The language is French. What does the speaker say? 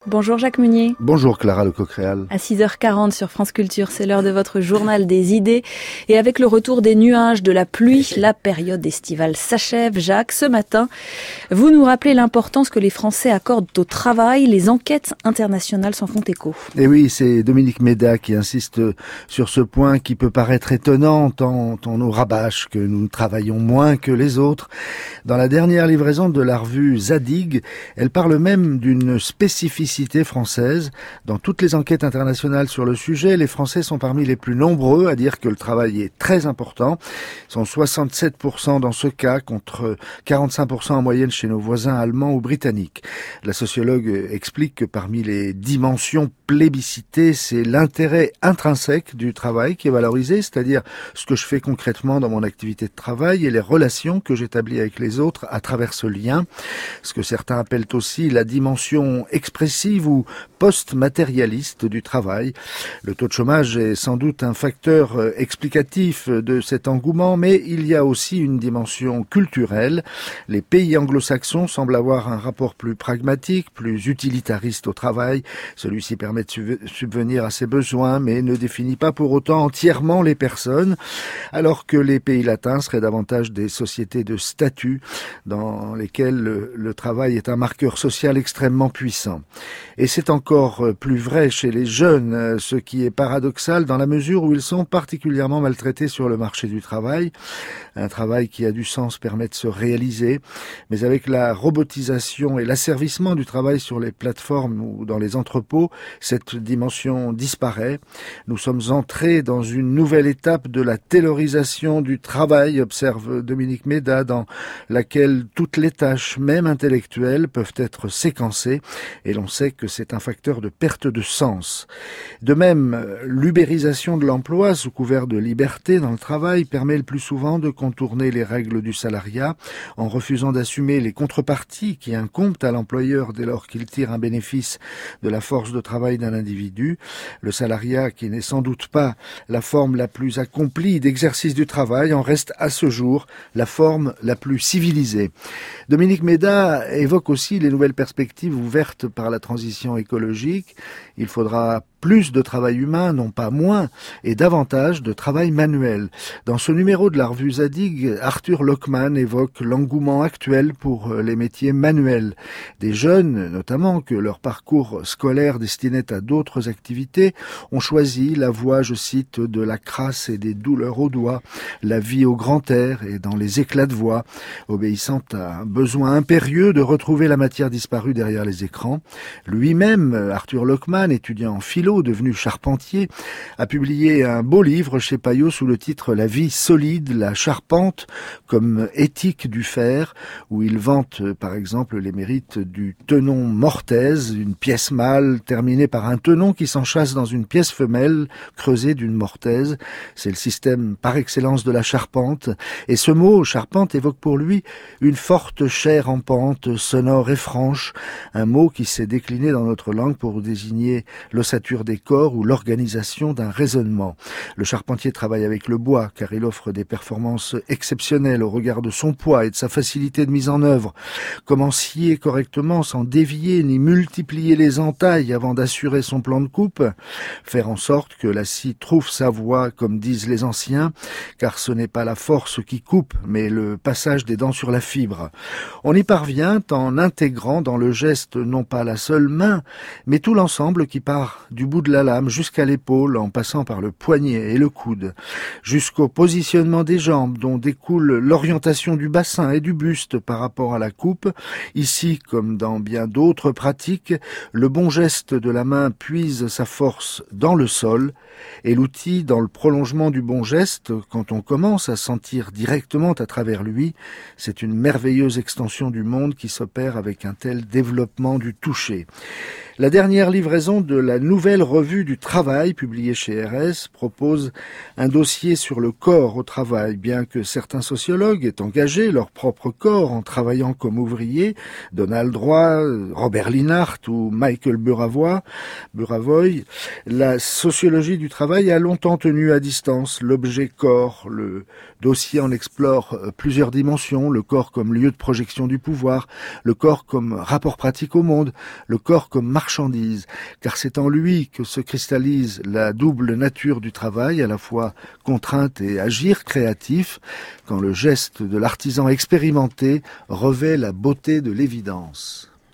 Bonjour Jacques Meunier. Bonjour Clara Lecoq-Réal. À 6h40 sur France Culture, c'est l'heure de votre journal des idées. Et avec le retour des nuages, de la pluie, la période estivale s'achève. Jacques, ce matin, vous nous rappelez l'importance que les Français accordent au travail. Les enquêtes internationales s'en font écho. Et oui, c'est Dominique Méda qui insiste sur ce point qui peut paraître étonnant tant on nous rabâche que nous travaillons moins que les autres. Dans la dernière livraison de la revue Zadig, elle parle même d'une spécificité française. Dans toutes les enquêtes internationales sur le sujet, les Français sont parmi les plus nombreux à dire que le travail est très important. Ils sont 67% dans ce cas, contre 45% en moyenne chez nos voisins allemands ou britanniques. La sociologue explique que parmi les dimensions plébiscitées, c'est l'intérêt intrinsèque du travail qui est valorisé, c'est-à-dire ce que je fais concrètement dans mon activité de travail et les relations que j'établis avec les autres à travers ce lien. Ce que certains appellent aussi la dimension expressive ou post-matérialiste du travail. Le taux de chômage est sans doute un facteur explicatif de cet engouement, mais il y a aussi une dimension culturelle. Les pays anglo-saxons semblent avoir un rapport plus pragmatique, plus utilitariste au travail. Celui-ci permet de subvenir à ses besoins, mais ne définit pas pour autant entièrement les personnes, alors que les pays latins seraient davantage des sociétés de statut dans lesquelles le travail est un marqueur social extrêmement puissant. Et c'est encore plus vrai chez les jeunes, ce qui est paradoxal dans la mesure où ils sont particulièrement maltraités sur le marché du travail. Un travail qui a du sens permet de se réaliser, mais avec la robotisation et l'asservissement du travail sur les plateformes ou dans les entrepôts, cette dimension disparaît. Nous sommes entrés dans une nouvelle étape de la taylorisation du travail, observe Dominique Méda, dans laquelle toutes les tâches, même intellectuelles, peuvent être séquencées, et l'on sait que c'est un facteur de perte de sens. De même, l'ubérisation de l'emploi sous couvert de liberté dans le travail permet le plus souvent de contourner les règles du salariat en refusant d'assumer les contreparties qui incombent à l'employeur dès lors qu'il tire un bénéfice de la force de travail d'un individu. Le salariat, qui n'est sans doute pas la forme la plus accomplie d'exercice du travail, en reste à ce jour la forme la plus civilisée. Dominique Méda évoque aussi les nouvelles perspectives ouvertes par la transition écologique. Il faudra plus de travail humain, non pas moins, et davantage de travail manuel. Dans ce numéro de la revue Zadig, Arthur Lockman évoque l'engouement actuel pour les métiers manuels. Des jeunes, notamment, que leur parcours scolaire destinait à d'autres activités, ont choisi la voie, je cite, de la crasse et des douleurs aux doigts, la vie au grand air et dans les éclats de voix, obéissant à un besoin impérieux de retrouver la matière disparue derrière les écrans. Lui-même, Arthur Lockman, étudiant en philo, devenu charpentier, a publié un beau livre chez Payot sous le titre « La vie solide, la charpente comme éthique du fer », où il vante par exemple les mérites du tenon mortaise, une pièce mâle terminée par un tenon qui s'enchâsse dans une pièce femelle creusée d'une mortaise. C'est le système par excellence de la charpente. Et ce mot, charpente, évoque pour lui une forte chair en pente, sonore et franche, un mot qui s'est décliné dans notre langue pour désigner l'ossature des corps ou l'organisation d'un raisonnement. Le charpentier travaille avec le bois car il offre des performances exceptionnelles au regard de son poids et de sa facilité de mise en œuvre. Comment scier correctement sans dévier ni multiplier les entailles avant d'assurer son plan de coupe? Faire en sorte que la scie trouve sa voie, comme disent les anciens, car ce n'est pas la force qui coupe, mais le passage des dents sur la fibre. On y parvient en intégrant dans le geste non pas la seule main, mais tout l'ensemble qui part du bout de la lame jusqu'à l'épaule en passant par le poignet et le coude, jusqu'au positionnement des jambes dont découle l'orientation du bassin et du buste par rapport à la coupe. Ici, comme dans bien d'autres pratiques, le bon geste de la main puise sa force dans le sol et l'outil dans le prolongement du bon geste. Quand on commence à sentir directement à travers lui, c'est une merveilleuse extension du monde qui s'opère avec un tel développement du toucher. La dernière livraison de la nouvelle revue du travail, publiée chez RS, propose un dossier sur le corps au travail, bien que certains sociologues aient engagé leur propre corps en travaillant comme ouvriers, Donald Roy, Robert Linhart ou Michael Buravoy, la sociologie du travail a longtemps tenu à distance l'objet corps. Le dossier en explore plusieurs dimensions, le corps comme lieu de projection du pouvoir, le corps comme rapport pratique au monde, le corps comme marché marchandise, car c'est en lui que se cristallise la double nature du travail, à la fois contrainte et agir créatif, quand le geste de l'artisan expérimenté revêt la beauté de l'évidence.